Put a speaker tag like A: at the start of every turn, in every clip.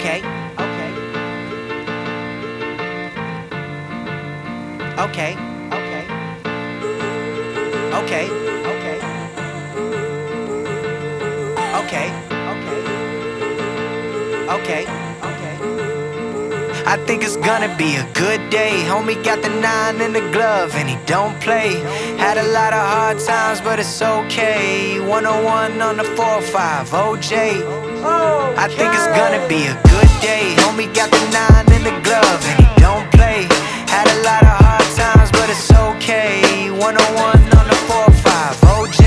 A: Okay, okay, okay, okay, okay, okay, okay, okay, okay. I think it's gonna be a good day. Homie got the 9 in the glove and he don't play. Had a lot of hard times, but it's okay. 101 on the 4-5, OJ. I think it's gonna be a good day. Homie got the 9 in the glove and he don't play. Had a lot of hard times, but it's okay. 101 on the 4-5, OJ.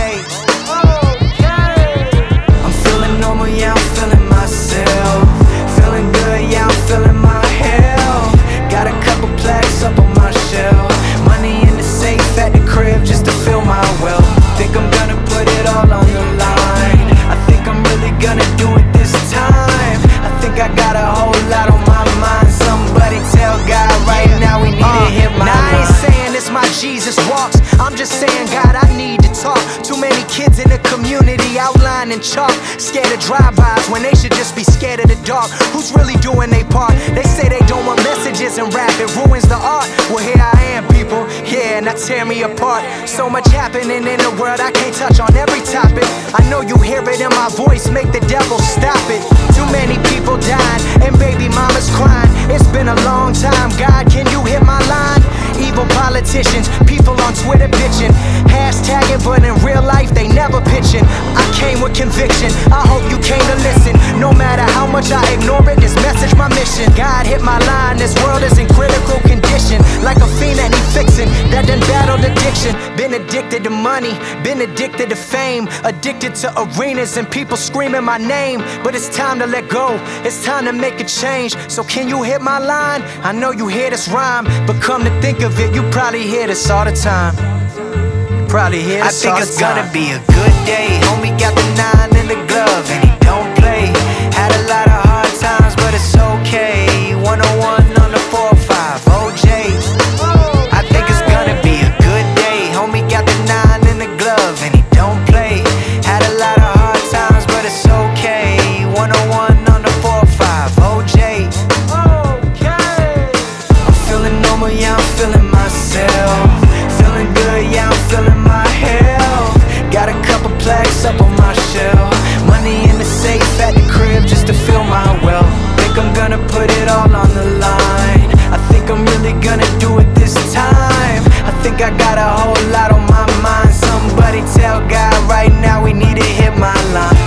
A: I'm feeling normal, yeah, I'm feeling myself. Feeling good, yeah, I'm feeling my health. Got a couple plaques up on my shelf. Money in the safe at the crib just to fill my wealth. Think I'm gonna put it all on the line. I think I'm really gonna do it this time. I think I got a whole lot on my mind. Somebody tell God right now we need to hit my line. I ain't saying it's my Jesus walks. I'm just saying, God, I need to talk. Too many kids in the community outlining chalk. Scared of drive-bys when they should just be scared of the dark. Who's really doing their part? They say they don't want messages and rap, it ruins the art. Well, here I am, people, yeah, now tear me apart. So much happening in the world, I can't touch on every topic. I know you hear it in my voice, make the devil stop it. Too many people dying, and baby mama's crying. It's been a long time, God, can you hit my line? Evil politicians, people on Twitter bitching, hashtagging, but in real life they never pitching. I came with conviction, I hope you came to listen. No matter how much I ignore it, this message my mission. God hit my line, this world is in critical condition. Like a fiend that need fixing, that done battled addiction. Been addicted to money, been addicted to fame. Addicted to arenas and people screaming my name. But it's time to let go, it's time to make a change. So can you hit my line? I know you hear this rhyme, but come to think of it, you probably hear this all the time. Probably hear this all the time. I think it's gonna be a good day. Homie got the 9 in the glove and he don't play. Had a lot of hard times, but it's okay. 101 on the 4-5, OJ. I think it's gonna be a good day. Homie got the 9 in the glove and he don't play. Had a lot of hard times, but it's okay. 101 on the 4-5, OJ. I'm feeling normal, yeah, I'm feeling myself. Feeling good, yeah, I'm feeling my health. Got a couple plaques up on my shelf. Money in the safe at the crib just to fill my wealth. Think I'm gonna put it all on the line. I think I'm really gonna do it this time. I think I got a whole lot on my mind. Somebody tell God right now we need to hit my line.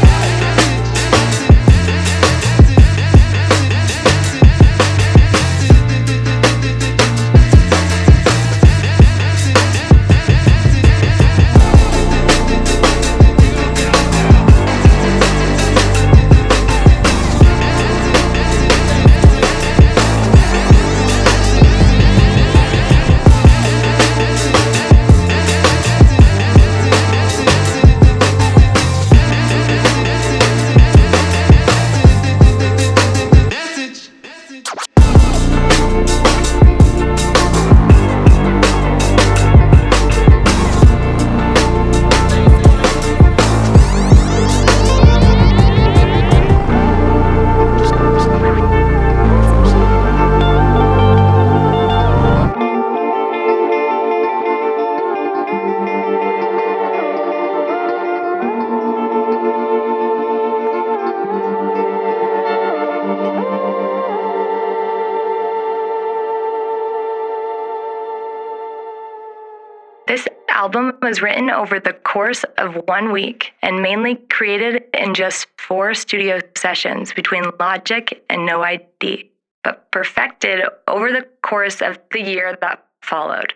B: This album was written over the course of 1 week and mainly created in just 4 studio sessions between Logic and No ID, but perfected over the course of the year that followed.